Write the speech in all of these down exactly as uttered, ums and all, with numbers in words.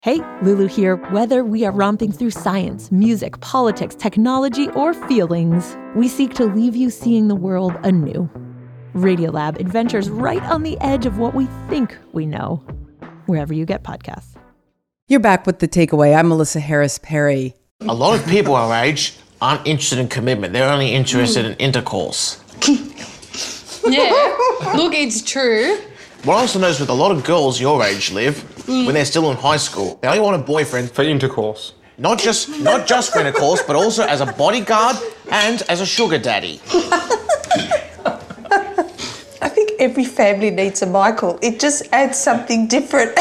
Hey, Lulu here. Whether we are romping through science, music, politics, technology, or feelings, we seek to leave you seeing the world anew. Radiolab adventures right on the edge of what we think we know, wherever you get podcasts. You're back with The Takeaway. I'm Melissa Harris Perry. A lot of people our age aren't interested in commitment. They're only interested in intercourse. Yeah, look, it's true. What I also notice with a lot of girls your age, Liv, mm. when they're still in high school, they only want a boyfriend for intercourse. Not just not just for intercourse, but also as a bodyguard and as a sugar daddy. I think every family needs a Michael. It just adds something different.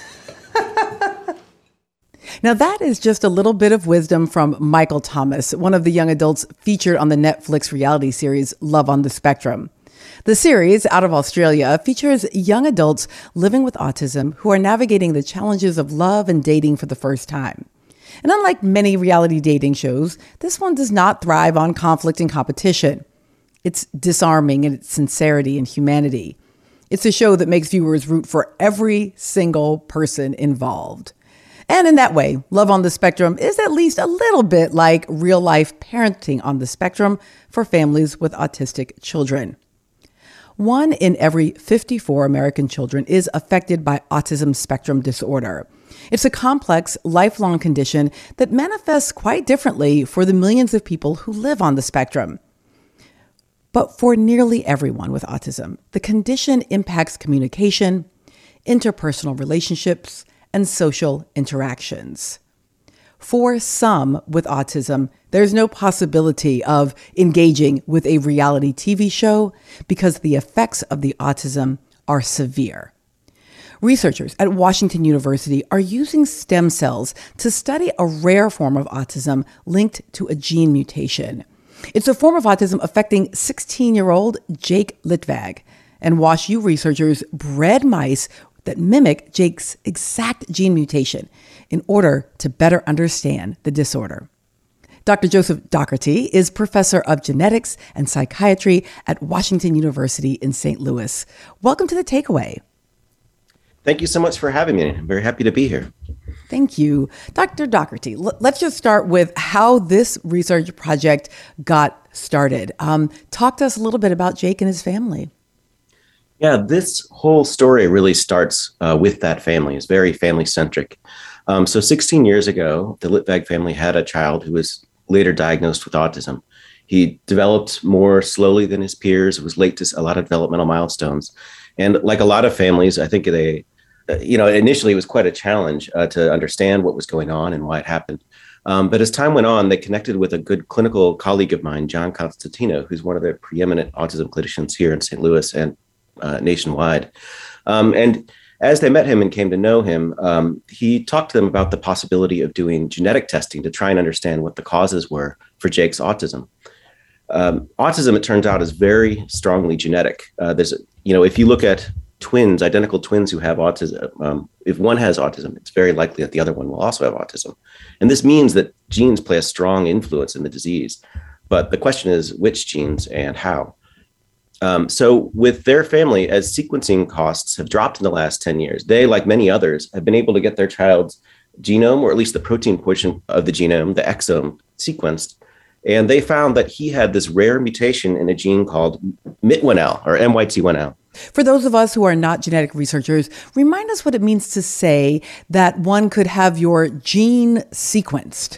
Now that is just a little bit of wisdom from Michael Thomas, one of the young adults featured on the Netflix reality series Love on the Spectrum. The series, out of Australia, features young adults living with autism who are navigating the challenges of love and dating for the first time. And unlike many reality dating shows, this one does not thrive on conflict and competition. It's disarming in its sincerity and humanity. It's a show that makes viewers root for every single person involved. And in that way, Love on the Spectrum is at least a little bit like real-life parenting on the spectrum for families with autistic children. One in every fifty-four American children is affected by autism spectrum disorder. It's a complex, lifelong condition that manifests quite differently for the millions of people who live on the spectrum. But for nearly everyone with autism, the condition impacts communication, interpersonal relationships, and social interactions. For some with autism, there's no possibility of engaging with a reality T V show because the effects of the autism are severe. Researchers at Washington University are using stem cells to study a rare form of autism linked to a gene mutation. It's a form of autism affecting sixteen-year-old Jake Litvag, and WashU researchers bred mice that mimic Jake's exact gene mutation in order to better understand the disorder. Doctor Joseph Dougherty is professor of genetics and psychiatry at Washington University in Saint Louis. Welcome to The Takeaway. Thank you so much for having me. I'm very happy to be here. Thank you. Doctor Dougherty, l- let's just start with how this research project got started. Um, talk to us a little bit about Jake and his family. Yeah, this whole story really starts uh, with that family. It's very family-centric. Um, so sixteen years ago, the Litvag family had a child who was later diagnosed with autism. He developed more slowly than his peers, was late to a lot of developmental milestones. And like a lot of families, I think they, uh, you know, initially it was quite a challenge uh, to understand what was going on and why it happened. Um, but as time went on, they connected with a good clinical colleague of mine, John Constantino, who's one of the preeminent autism clinicians here in Saint Louis and Uh, nationwide. Um, and as they met him and came to know him, um, he talked to them about the possibility of doing genetic testing to try and understand what the causes were for Jake's autism. Um, autism, it turns out, is very strongly genetic. Uh, there's, you know, if you look at twins, identical twins who have autism, um, if one has autism, it's very likely that the other one will also have autism. And this means that genes play a strong influence in the disease. But the question is which genes and how. Um, so with their family, as sequencing costs have dropped in the last ten years, they, like many others, have been able to get their child's genome, or at least the protein portion of the genome, the exome, sequenced. And they found that he had this rare mutation in a gene called M Y T one L, or M Y T one L. For those of us who are not genetic researchers, remind us what it means to say that one could have your gene sequenced.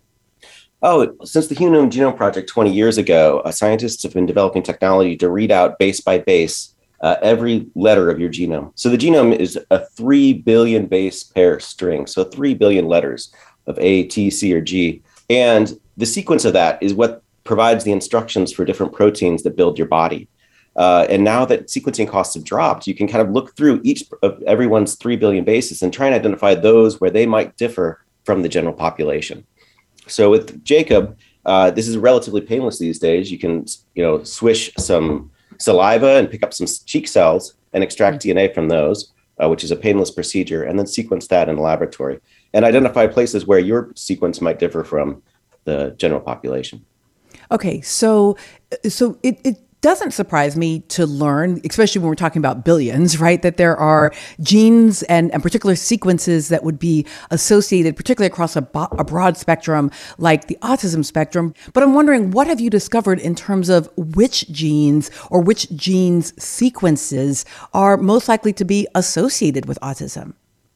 Oh, since the Human Genome Project twenty years ago, uh, scientists have been developing technology to read out base by base uh, every letter of your genome. So the genome is a three billion base pair string, so three billion letters of A, T, C, or G. And the sequence of that is what provides the instructions for different proteins that build your body. Uh, and now that sequencing costs have dropped, you can kind of look through each of everyone's three billion bases and try and identify those where they might differ from the general population. So with Jacob, uh, this is relatively painless these days. You can, you know, swish some saliva and pick up some cheek cells and extract D N A from those, uh, which is a painless procedure, and then sequence that in the laboratory and identify places where your sequence might differ from the general population. Okay, so so it, it doesn't surprise me to learn, especially when we're talking about billions, right, that there are genes and, and particular sequences that would be associated, particularly across a, bo- a broad spectrum like the autism spectrum. But I'm wondering, what have you discovered in terms of which genes or which genes sequences are most likely to be associated with autism?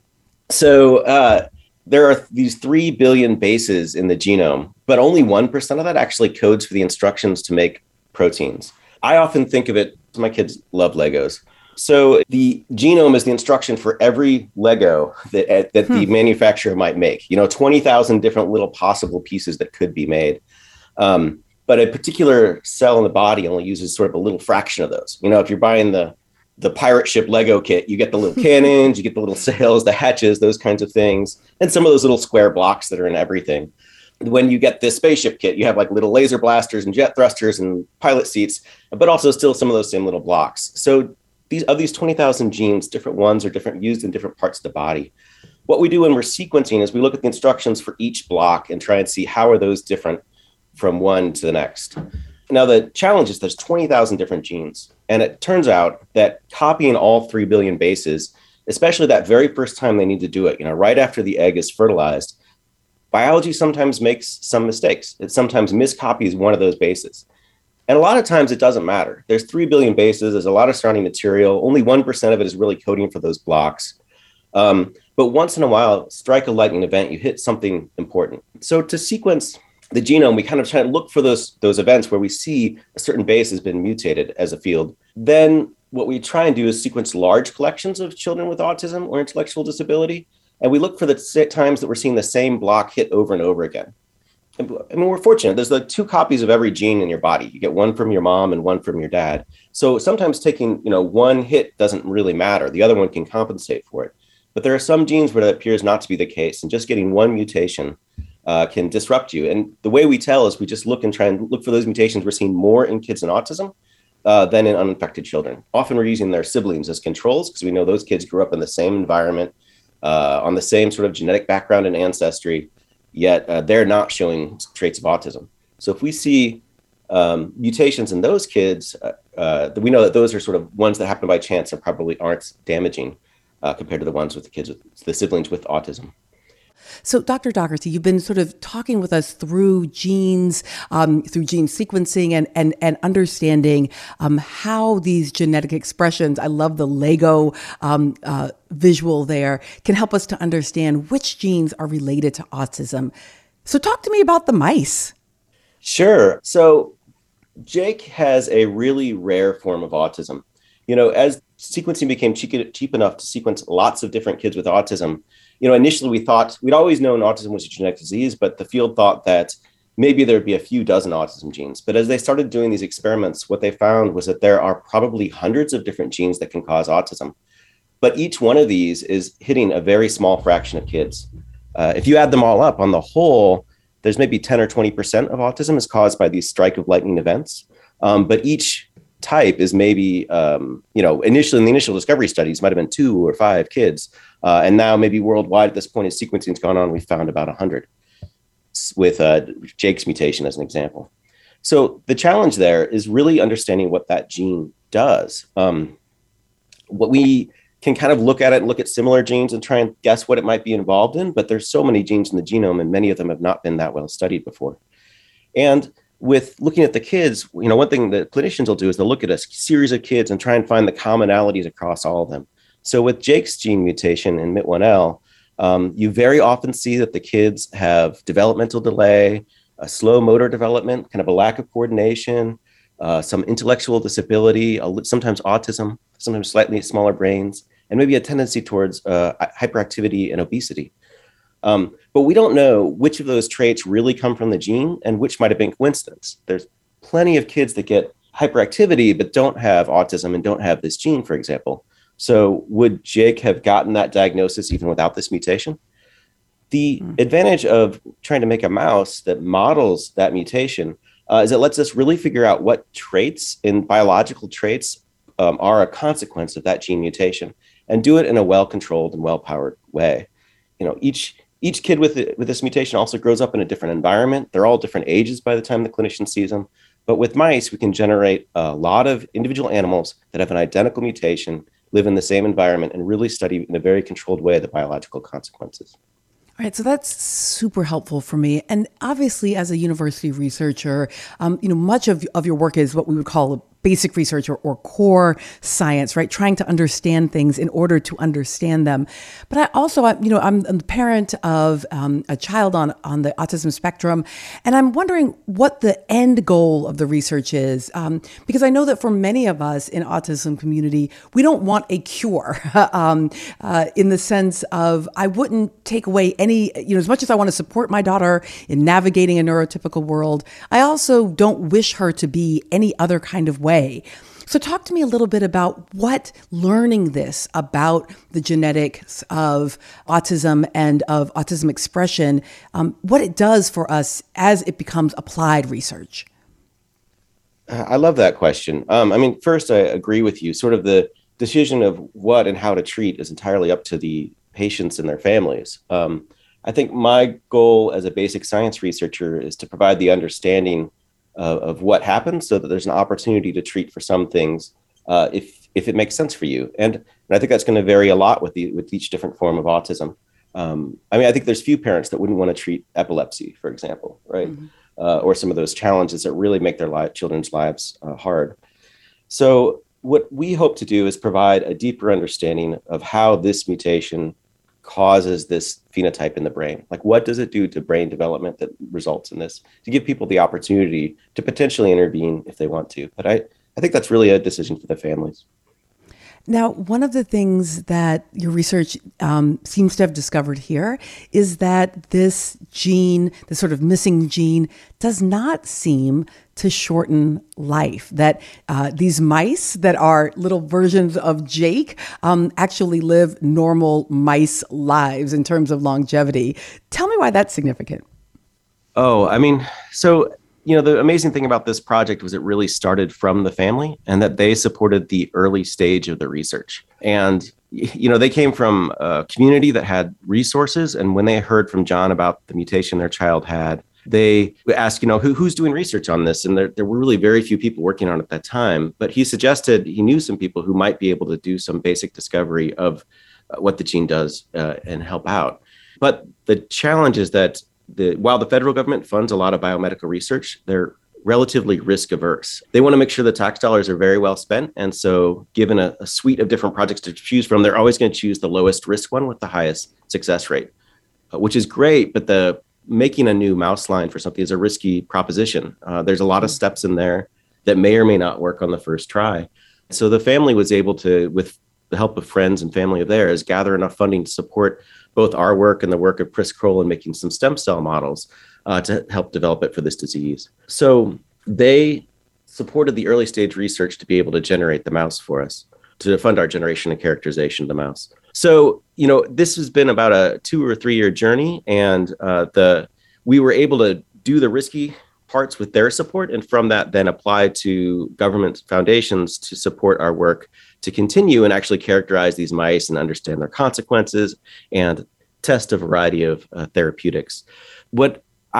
So uh, there are these three billion bases in the genome, but only one percent of that actually codes for the instructions to make proteins. I often think of it, my kids love Legos. So the genome is the instruction for every Lego that, that hmm. the manufacturer might make, you know, twenty thousand different little possible pieces that could be made. Um, but a particular cell in the body only uses sort of a little fraction of those. You know, if you're buying the the pirate ship Lego kit, you get the little cannons, you get the little sails, the hatches, those kinds of things, and some of those little square blocks that are in everything. When you get this spaceship kit, you have like little laser blasters and jet thrusters and pilot seats, but also still some of those same little blocks. So these of these twenty thousand genes, different ones are different, used in different parts of the body. What we do when we're sequencing is we look at the instructions for each block and try and see how are those different from one to the next. Now, the challenge is there's twenty thousand different genes. And it turns out that copying all three billion bases, especially that very first time they need to do it, you know, right after the egg is fertilized, biology sometimes makes some mistakes. It sometimes miscopies one of those bases. And a lot of times it doesn't matter. There's three billion bases. There's a lot of surrounding material. Only one percent of it is really coding for those blocks. Um, but once in a while, strike a lightning event, you hit something important. So to sequence the genome, we kind of try to look for those, those events where we see a certain base has been mutated as a field. Then what we try and do is sequence large collections of children with autism or intellectual disability. And we look for the times that we're seeing the same block hit over and over again. And, I mean, we're fortunate. There's like two copies of every gene in your body. You get one from your mom and one from your dad. So sometimes taking, you know, one hit doesn't really matter. The other one can compensate for it. But there are some genes where that appears not to be the case. And just getting one mutation uh, can disrupt you. And the way we tell is we just look and try and look for those mutations we're seeing more in kids in autism uh, than in uninfected children. Often we're using their siblings as controls because we know those kids grew up in the same environment, Uh, on the same sort of genetic background and ancestry, yet uh, they're not showing traits of autism. So if we see um, mutations in those kids, uh, uh, we know that those are sort of ones that happen by chance and probably aren't damaging uh, compared to the ones with the kids with the siblings with autism. So, Doctor Dougherty, you've been sort of talking with us through genes, um, through gene sequencing and and, and understanding um, how these genetic expressions, I love the Lego um, uh, visual there, can help us to understand which genes are related to autism. So talk to me about the mice. Sure. So Jake has a really rare form of autism. You know, as sequencing became cheap, cheap enough to sequence lots of different kids with autism, you know, initially we thought, we'd always known autism was a genetic disease, but the field thought that maybe there'd be a few dozen autism genes. But as they started doing these experiments, what they found was that there are probably hundreds of different genes that can cause autism. But each one of these is hitting a very small fraction of kids. Uh, if you add them all up on the whole, there's maybe ten or twenty percent of autism is caused by these strike of lightning events. Um, but each type is maybe, um, you know, initially in the initial discovery studies might have been two or five kids. Uh, and now maybe worldwide at this point as sequencing's gone on, we found about one hundred with uh, Jake's mutation as an example. So the challenge there is really understanding what that gene does. Um, what we can kind of look at it and look at similar genes and try and guess what it might be involved in, but there's so many genes in the genome and many of them have not been that well studied before. And with looking at the kids, you know, one thing that clinicians will do is they'll look at a series of kids and try and find the commonalities across all of them. So with Jake's gene mutation in M I T one L, um, you very often see that the kids have developmental delay, a slow motor development, kind of a lack of coordination, uh, some intellectual disability, sometimes autism, sometimes slightly smaller brains, and maybe a tendency towards uh, hyperactivity and obesity. Um, but we don't know which of those traits really come from the gene and which might have been coincidence. There's plenty of kids that get hyperactivity but don't have autism and don't have this gene, for example. So would Jake have gotten that diagnosis even without this mutation? The mm. advantage of trying to make a mouse that models that mutation uh, is it lets us really figure out what traits in biological traits um, are a consequence of that gene mutation and do it in a well-controlled and well-powered way. You know, each each kid with, with this mutation also grows up in a different environment. They're all different ages by the time the clinician sees them, But with mice, we can generate a lot of individual animals that have an identical mutation, live in the same environment, and really study in a very controlled way the biological consequences. All right, so that's super helpful for me. And obviously, as a university researcher, um, you know, much of, of your work is what we would call basic research or, or core science, right? Trying to understand things in order to understand them. But I also, I, you know, I'm, I'm the parent of um, a child on, on the autism spectrum, and I'm wondering what the end goal of the research is. Um, because I know that for many of us in autism community, we don't want a cure um, uh, in the sense of I wouldn't take away any, you know, as much as I want to support my daughter in navigating a neurotypical world, I also don't wish her to be any other kind of way. Way. So talk to me a little bit about what learning this about the genetics of autism and of autism expression, um, what it does for us as it becomes applied research. I love that question. Um, I mean, first, I agree with you. Sort of the decision of what and how to treat is entirely up to the patients and their families. Um, I think my goal as a basic science researcher is to provide the understanding Uh, of what happens so that there's an opportunity to treat for some things uh, if if it makes sense for you. And, and I think that's going to vary a lot with the with each different form of autism. Um, I mean, I think there's few parents that wouldn't want to treat epilepsy, for example, right? Mm-hmm. Uh, or some of those challenges that really make their li- children's lives uh, hard. So what we hope to do is provide a deeper understanding of how this mutation causes this phenotype in the brain. Like, what does it do to brain development that results in this, to give people the opportunity to potentially intervene if they want to. But I, I think that's really a decision for the families. Now, one of the things that your research um, seems to have discovered here is that this gene, this sort of missing gene, does not seem to shorten life. That uh, these mice that are little versions of Jake um, actually live normal mice lives in terms of longevity. Tell me why that's significant. Oh, I mean, so you know, the amazing thing about this project was it really started from the family and that they supported the early stage of the research. And, you know, they came from a community that had resources. And when they heard from John about the mutation their child had, they asked, you know, who, who's doing research on this? And there, there were really very few people working on it at that time. But he suggested he knew some people who might be able to do some basic discovery of uh, what the gene does uh, and help out. But the challenge is that The, while the federal government funds a lot of biomedical research, they're relatively risk averse. They want to make sure the tax dollars are very well spent. And so given a, a suite of different projects to choose from, they're always going to choose the lowest risk one with the highest success rate, uh, which is great. But the making a new mouse line for something is a risky proposition. Uh, there's a lot of steps in there that may or may not work on the first try. So the family was able to, with the help of friends and family of theirs, gather enough funding to support both our work and the work of Chris Kroll in making some stem cell models uh, to help develop it for this disease. So they supported the early stage research to be able to generate the mouse for us, to fund our generation and characterization of the mouse. So, you know, this has been about a two or three year journey, and uh, the we were able to do the risky parts with their support, and from that then apply to government foundations to support our work to continue and actually characterize these mice and understand their consequences and test a variety of uh, therapeutics. What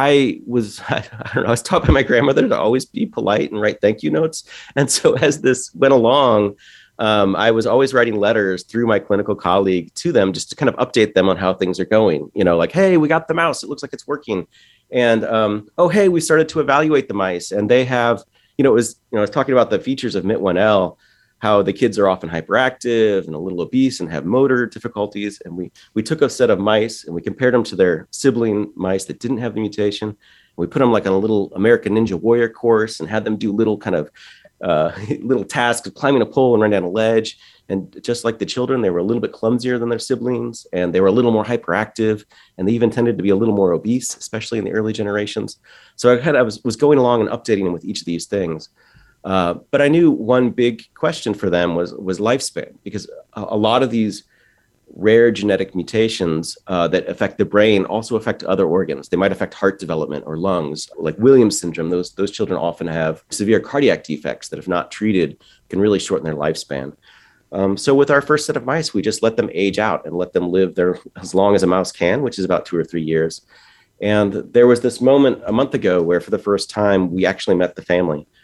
I was, I don't know, I was taught by my grandmother to always be polite and write thank you notes. And so as this went along, um, I was always writing letters through my clinical colleague to them just to kind of update them on how things are going. You know, like, hey, we got the mouse. It looks like it's working. And, um, oh, hey, we started to evaluate the mice, and they have, you know, it was, you know, I was talking about the features of M I T one L, how the kids are often hyperactive and a little obese and have motor difficulties. And we, we took a set of mice and we compared them to their sibling mice that didn't have the mutation. We put them like on a little American Ninja Warrior course and had them do little kind of uh, little tasks of climbing a pole and running down a ledge. And just like the children, they were a little bit clumsier than their siblings, and they were a little more hyperactive, and they even tended to be a little more obese, especially in the early generations. So I kind of was, was going along and updating them with each of these things. Uh, but I knew one big question for them was, was lifespan, because a, a lot of these rare genetic mutations uh, that affect the brain also affect other organs. They might affect heart development or lungs, like Williams syndrome. Those, those children often have severe cardiac defects that, if not treated, can really shorten their lifespan. Um, so with our first set of mice, we just let them age out and let them live there as long as a mouse can, which is about two or three years. And there was this moment a month ago where for the first time, we actually met the family.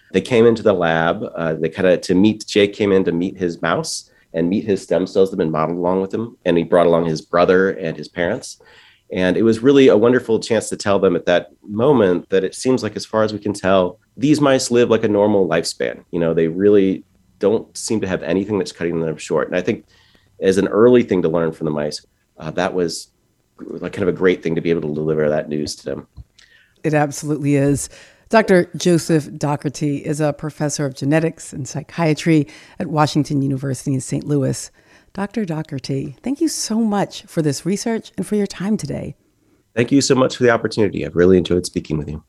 They came into the lab. Uh, they kind of to meet. Jake came in to meet his mouse and meet his stem cells that have been modeled along with him, and he brought along his brother and his parents. And it was really a wonderful chance to tell them at that moment that it seems like, as far as we can tell, these mice live like a normal lifespan. You know, they really don't seem to have anything that's cutting them short. And I think as an early thing to learn from the mice, uh, that was like kind of a great thing to be able to deliver that news to them. It absolutely is. Doctor Joseph Dougherty is a professor of genetics and psychiatry at Washington University in Saint Louis. Doctor Dougherty, thank you so much for this research and for your time today. Thank you so much for the opportunity. I've really enjoyed speaking with you.